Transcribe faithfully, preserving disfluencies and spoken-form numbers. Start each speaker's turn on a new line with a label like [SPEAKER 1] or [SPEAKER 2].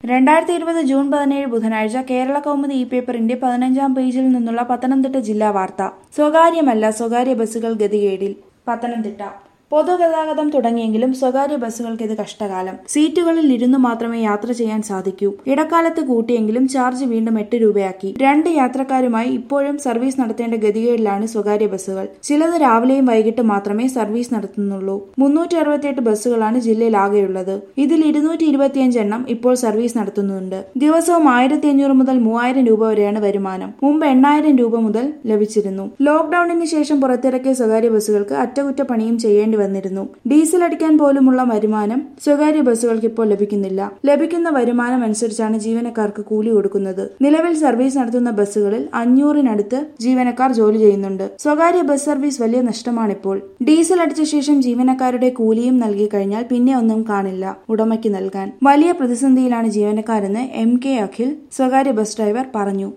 [SPEAKER 1] രണ്ടായിരത്തി ഇരുപത് ജൂൺ പതിനേഴ് ബുധനാഴ്ച കേരള കൗമുദി ഇ പേപ്പറിന്റെ പതിനഞ്ചാം പേജിൽ നിന്നുള്ള പത്തനംതിട്ട ജില്ലാ വാർത്ത. സ്വകാര്യമല്ല, സ്വകാര്യ ബസ്സുകൾ ഗതികേടിൽ. പത്തനംതിട്ട പൊതുഗതാഗതം തുടങ്ങിയെങ്കിലും സ്വകാര്യ ബസ്സുകൾക്ക് ഇത് കഷ്ടകാലം. സീറ്റുകളിൽ ഇരുന്നു മാത്രമേ യാത്ര ചെയ്യാൻ സാധിക്കൂ. ഇടക്കാലത്ത് കൂട്ടിയെങ്കിലും ചാർജ് വീണ്ടും എട്ട് രൂപയാക്കി. രണ്ട് യാത്രക്കാരുമായി ഇപ്പോഴും സർവീസ് നടത്തേണ്ട ഗതികേടിലാണ് സ്വകാര്യ ബസ്സുകൾ. ചിലത് രാവിലെയും വൈകിട്ട് മാത്രമേ സർവീസ് നടത്തുന്നുള്ളൂ. മുന്നൂറ്റി അറുപത്തിയെട്ട് ബസ്സുകളാണ് ജില്ലയിൽ ആകെയുള്ളത്. ഇതിൽ ഇരുന്നൂറ്റി ഇരുപത്തിയഞ്ച് എണ്ണം ഇപ്പോൾ സർവീസ് നടത്തുന്നുണ്ട്. ദിവസവും ആയിരത്തി അഞ്ഞൂറ് മുതൽ മൂവായിരം രൂപ വരെയാണ് വരുമാനം. മുമ്പ് എണ്ണായിരം രൂപ മുതൽ ലഭിച്ചിരുന്നു. ലോക്ഡൌണിന് ശേഷം പുറത്തിറക്കിയ സ്വകാര്യ ബസ്സുകൾക്ക് അറ്റകുറ്റപ്പണിയും ചെയ്യേണ്ടി വന്നിരുന്നു. ഡീസൽ അടിക്കാൻ പോലുമുള്ള വരുമാനം സ്വകാര്യ ബസ്സുകൾക്ക് ഇപ്പോൾ ലഭിക്കുന്നില്ല. ലഭിക്കുന്ന വരുമാനം അനുസരിച്ചാണ് ജീവനക്കാർക്ക് കൂലി കൊടുക്കുന്നത്. നിലവിൽ സർവീസ് നടത്തുന്ന ബസ്സുകളിൽ അഞ്ഞൂറിനടുത്ത് ജീവനക്കാർ ജോലി ചെയ്യുന്നുണ്ട്. സ്വകാര്യ ബസ് സർവീസ് വലിയ നഷ്ടമാണിപ്പോൾ. ഡീസൽ അടിച്ച ശേഷം ജീവനക്കാരുടെ കൂലിയും നൽകി കഴിഞ്ഞാൽ പിന്നെ ഒന്നും കാണില്ല ഉടമയ്ക്ക് നൽകാൻ. വലിയ പ്രതിസന്ധിയിലാണ് ജീവനക്കാരെന്ന് എം കെ അഖിൽ, സ്വകാര്യ ബസ് ഡ്രൈവർ, പറഞ്ഞു.